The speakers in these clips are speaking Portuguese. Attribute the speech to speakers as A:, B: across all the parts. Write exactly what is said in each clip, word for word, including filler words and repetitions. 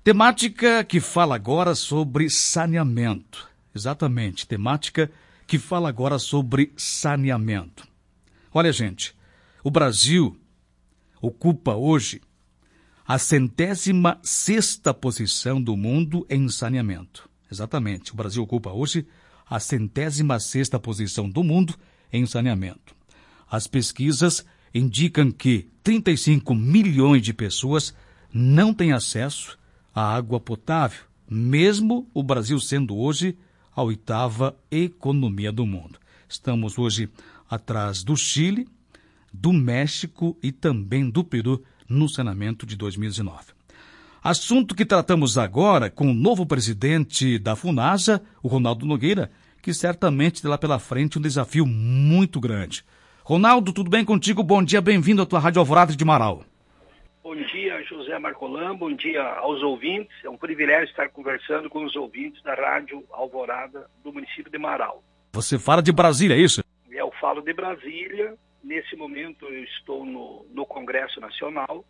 A: Temática que fala agora sobre saneamento. Exatamente, temática que fala agora sobre saneamento. Olha, gente, o Brasil ocupa hoje a centésima sexta posição do mundo em saneamento. Exatamente, o Brasil ocupa hoje a centésima sexta posição do mundo em saneamento. As pesquisas indicam que trinta e cinco milhões de pessoas não têm acesso à água potável, mesmo o Brasil sendo hoje a oitava economia do mundo. Estamos hoje atrás do Chile, do México e também do Peru no saneamento de dois mil e dezenove. Assunto que tratamos agora com o novo presidente da FUNASA, o Ronaldo Nogueira, que certamente terá pela frente um desafio muito grande. Ronaldo, tudo bem contigo? Bom dia, bem-vindo à tua Rádio Alvorada de Marau.
B: Bom dia, José Marcolan, bom dia aos ouvintes. É um privilégio estar conversando com os ouvintes da Rádio Alvorada do município de Marau.
A: Você fala de Brasília, é isso?
B: Eu falo de Brasília. Nesse momento eu estou no, no Congresso Nacional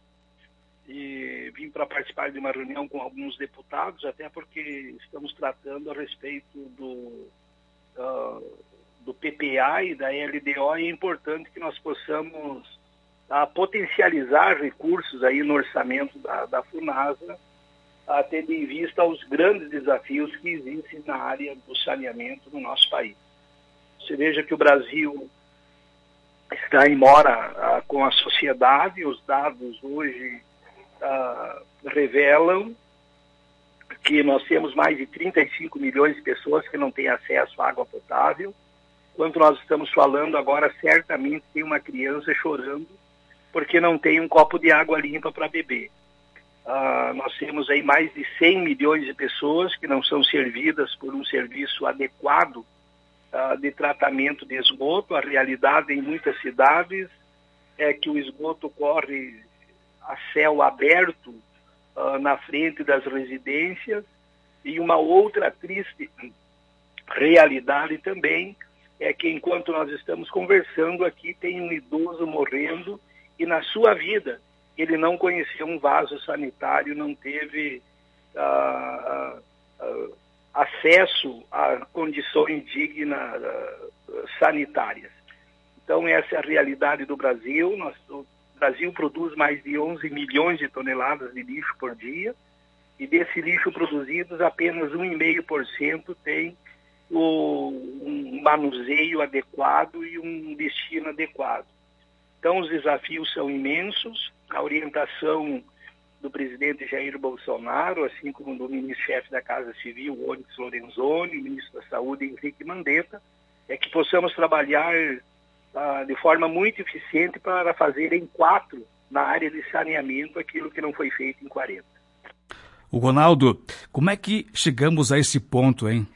B: e vim para participar de uma reunião com alguns deputados, até porque estamos tratando a respeito do, uh, do P P A e da L D O, e é importante que nós possamos uh, potencializar recursos aí no orçamento da, da FUNASA, uh, tendo em vista os grandes desafios que existem na área do saneamento no nosso país. Você veja que o Brasil está em mora uh, com a sociedade. Os dados hoje uh, revelam que nós temos mais de trinta e cinco milhões de pessoas que não têm acesso à água potável. Enquanto nós estamos falando agora, certamente tem uma criança chorando porque não tem um copo de água limpa para beber. Uh, nós temos aí mais de cem milhões de pessoas que não são servidas por um serviço adequado de tratamento de esgoto. A realidade em muitas cidades é que o esgoto corre a céu aberto uh, na frente das residências, e uma outra triste realidade também é que enquanto nós estamos conversando aqui tem um idoso morrendo e na sua vida ele não conheceu um vaso sanitário, não teve uh, uh, uh, acesso a condições dignas uh, sanitárias. Então, essa é a realidade do Brasil. Nós, o Brasil produz mais de onze milhões de toneladas de lixo por dia, e desse lixo produzidos, apenas um vírgula cinco por cento tem o, um manuseio adequado e um destino adequado. Então, os desafios são imensos. A orientação do presidente Jair Bolsonaro, assim como do ministro-chefe da Casa Civil, Onyx Lorenzoni, ministro da Saúde, Henrique Mandetta, é que possamos trabalhar uh, de forma muito eficiente para fazer em quatro, na área de saneamento, aquilo que não foi feito em quarenta.
A: O Ronaldo, como é que chegamos a esse ponto, hein?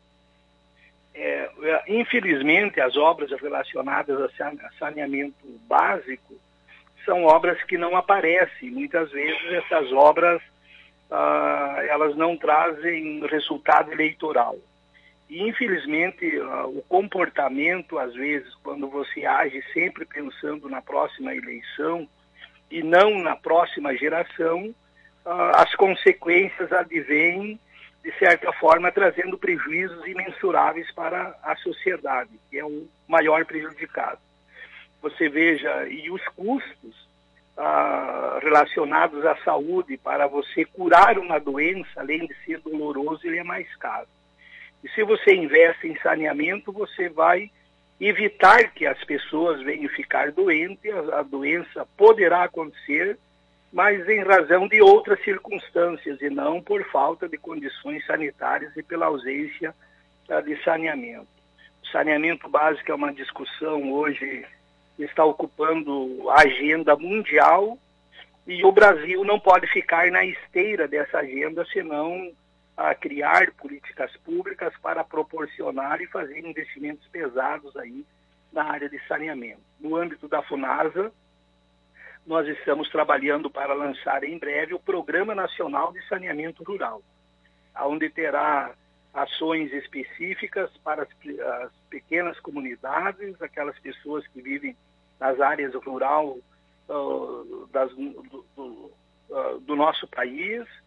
B: É, infelizmente, as obras relacionadas a saneamento básico são obras que não aparecem. Muitas vezes essas obras ah, elas não trazem resultado eleitoral. E infelizmente ah, o comportamento, às vezes, quando você age sempre pensando na próxima eleição e não na próxima geração, ah, as consequências advêm, de certa forma, trazendo prejuízos imensuráveis para a sociedade, que é o maior prejudicado. Você veja, e os custos ah, relacionados à saúde para você curar uma doença, além de ser doloroso, ele é mais caro. E se você investe em saneamento, você vai evitar que as pessoas venham ficar doentes. A, a doença poderá acontecer, mas em razão de outras circunstâncias e não por falta de condições sanitárias e pela ausência ah, de saneamento. O saneamento básico é uma discussão hoje está ocupando a agenda mundial, e o Brasil não pode ficar na esteira dessa agenda, senão a criar políticas públicas para proporcionar e fazer investimentos pesados aí na área de saneamento. No âmbito da FUNASA, nós estamos trabalhando para lançar em breve o Programa Nacional de Saneamento Rural, onde terá ações específicas para as, as pequenas comunidades, aquelas pessoas que vivem nas áreas rurais uh, das, do, do, uh, do nosso país,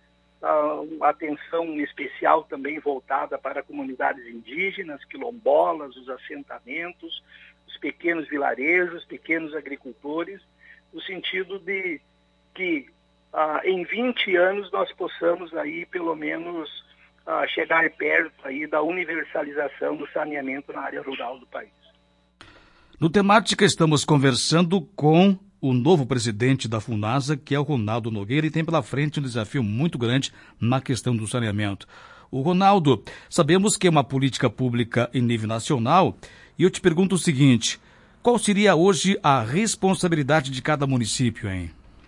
B: uh, atenção especial também voltada para comunidades indígenas, quilombolas, os assentamentos, os pequenos vilarejos, pequenos agricultores, no sentido de que uh, em vinte anos nós possamos aí pelo menos uh, chegar perto aí da universalização do saneamento na área rural do país.
A: No Temática estamos conversando com o novo presidente da FUNASA, que é o Ronaldo Nogueira, e tem pela frente um desafio muito grande na questão do saneamento. O Ronaldo, sabemos que é uma política pública em nível nacional, e eu te pergunto o seguinte, qual seria hoje a responsabilidade de cada município, hein?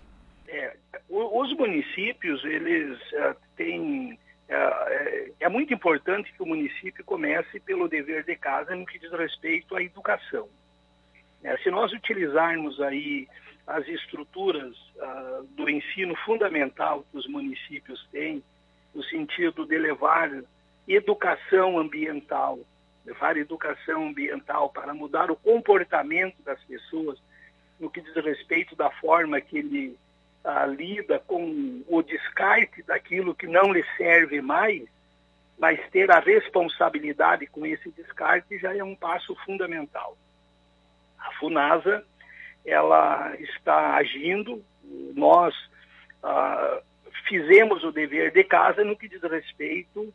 B: É, os municípios, eles uh, têm... Uh, é, é muito importante que o município comece pelo dever de casa no que diz respeito à educação. É, se nós utilizarmos aí as estruturas uh, do ensino fundamental que os municípios têm, no sentido de levar educação ambiental, levar educação ambiental para mudar o comportamento das pessoas no que diz respeito da forma que ele uh, lida com o descarte daquilo que não lhe serve mais, mas ter a responsabilidade com esse descarte já é um passo fundamental. A FUNASA, ela está agindo, nós uh, fizemos o dever de casa no que diz respeito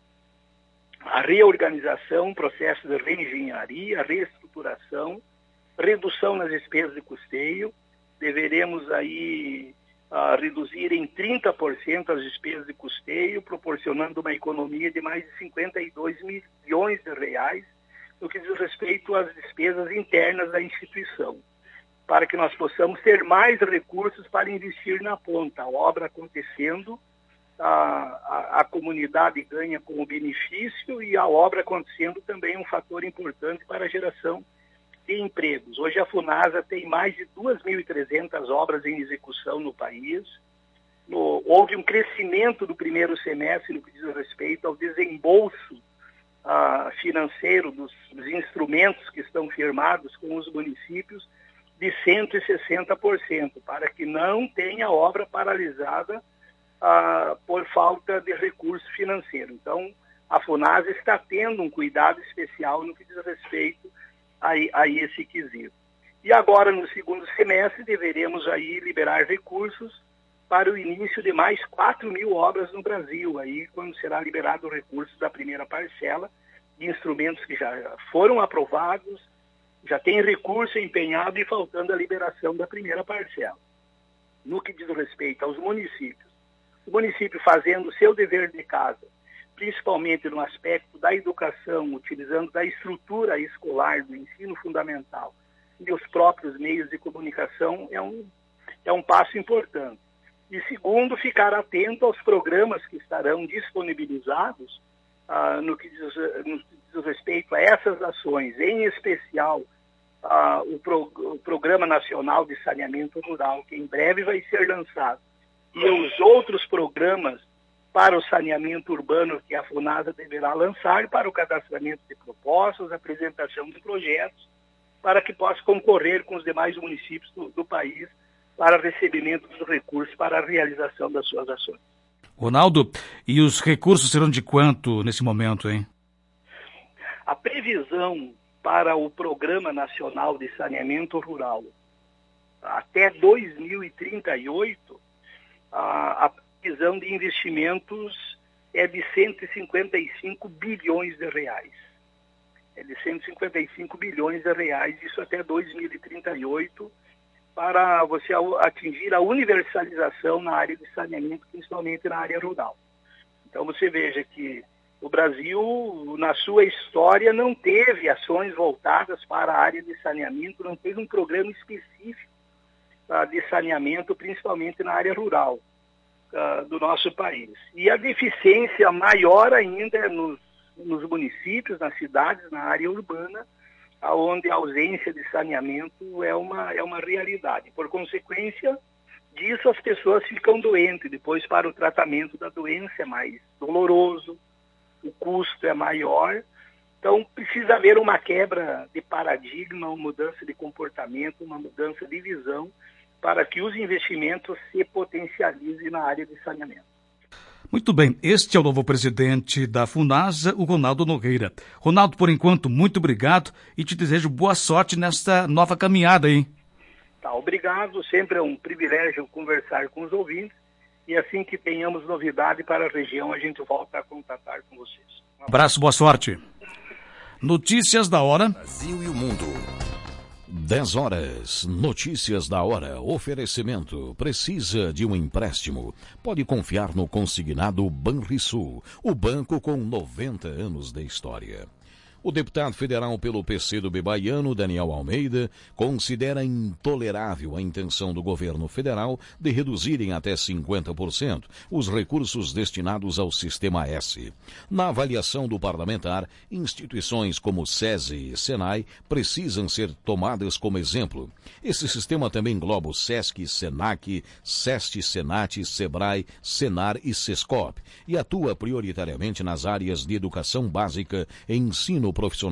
B: à reorganização, processo de reengenharia, reestruturação, redução nas despesas de custeio. Deveremos aí uh, reduzir em trinta por cento as despesas de custeio, proporcionando uma economia de mais de cinquenta e dois milhões de reais no que diz respeito às despesas internas da instituição, para que nós possamos ter mais recursos para investir na ponta. A obra acontecendo, a, a, a comunidade ganha com o benefício e a obra acontecendo também é um fator importante para a geração de empregos. Hoje a FUNASA tem mais de duas mil e trezentas obras em execução no país. No, houve um crescimento do primeiro semestre no que diz respeito ao desembolso uh, financeiro dos, dos instrumentos que estão firmados com os municípios, de cento e sessenta por cento, para que não tenha obra paralisada ah, por falta de recurso financeiro. Então, a FUNASA está tendo um cuidado especial no que diz respeito a, a esse quesito. E agora, no segundo semestre, deveremos aí liberar recursos para o início de mais quatro mil obras no Brasil, aí quando será liberado o recurso da primeira parcela, de instrumentos que já foram aprovados, já tem recurso empenhado e faltando a liberação da primeira parcela. No que diz respeito aos municípios, o município fazendo o seu dever de casa, principalmente no aspecto da educação, utilizando da estrutura escolar, do ensino fundamental e os próprios meios de comunicação, é um, é um passo importante. E segundo, ficar atento aos programas que estarão disponibilizados ah, no que diz, no que diz respeito a essas ações, em especial ah, o, pro, o Programa Nacional de Saneamento Rural, que em breve vai ser lançado, e os outros programas para o saneamento urbano que a FUNASA deverá lançar para o cadastramento de propostas, apresentação de projetos, para que possa concorrer com os demais municípios do, do país para recebimento dos recursos para a realização das suas ações.
A: Ronaldo, e os recursos serão de quanto nesse momento, hein?
B: A previsão para o Programa Nacional de Saneamento Rural até dois mil e trinta e oito, a, a previsão de investimentos é de cento e cinquenta e cinco bilhões de reais. É de cento e cinquenta e cinco bilhões de reais, isso até dois mil e trinta e oito, para você atingir a universalização na área de saneamento, principalmente na área rural. Então você veja que o Brasil, na sua história, não teve ações voltadas para a área de saneamento, não teve um programa específico uh, de saneamento, principalmente na área rural uh, do nosso país. E a deficiência maior ainda é nos, nos municípios, nas cidades, na área urbana, onde a ausência de saneamento é uma, é uma realidade. Por consequência disso, as pessoas ficam doentes. Depois, para o tratamento da doença é mais doloroso, o custo é maior. Então, precisa haver uma quebra de paradigma, uma mudança de comportamento, uma mudança de visão, para que os investimentos se potencializem na área de saneamento.
A: Muito bem, este é o novo presidente da FUNASA, o Ronaldo Nogueira. Ronaldo, por enquanto, muito obrigado e te desejo boa sorte nesta nova caminhada aí.
B: Tá, obrigado, sempre é um privilégio conversar com os ouvintes e assim que tenhamos novidade para a região, a gente volta a contatar com vocês.
A: Um abraço, boa sorte. Notícias da hora.
C: Brasil e o mundo. dez horas, notícias da hora, oferecimento, precisa de um empréstimo. Pode confiar no consignado Banrisul, o banco com noventa anos de história. O deputado federal pelo P C do B baiano, Daniel Almeida, considera intolerável a intenção do governo federal de reduzirem até cinquenta por cento os recursos destinados ao Sistema S. Na avaliação do parlamentar, instituições como SESI e SENAI precisam ser tomadas como exemplo. Esse sistema também engloba o SESC, SENAC, SEST, SENAT, SEBRAE, SENAR e SESCOP e atua prioritariamente nas áreas de educação básica e ensino profissional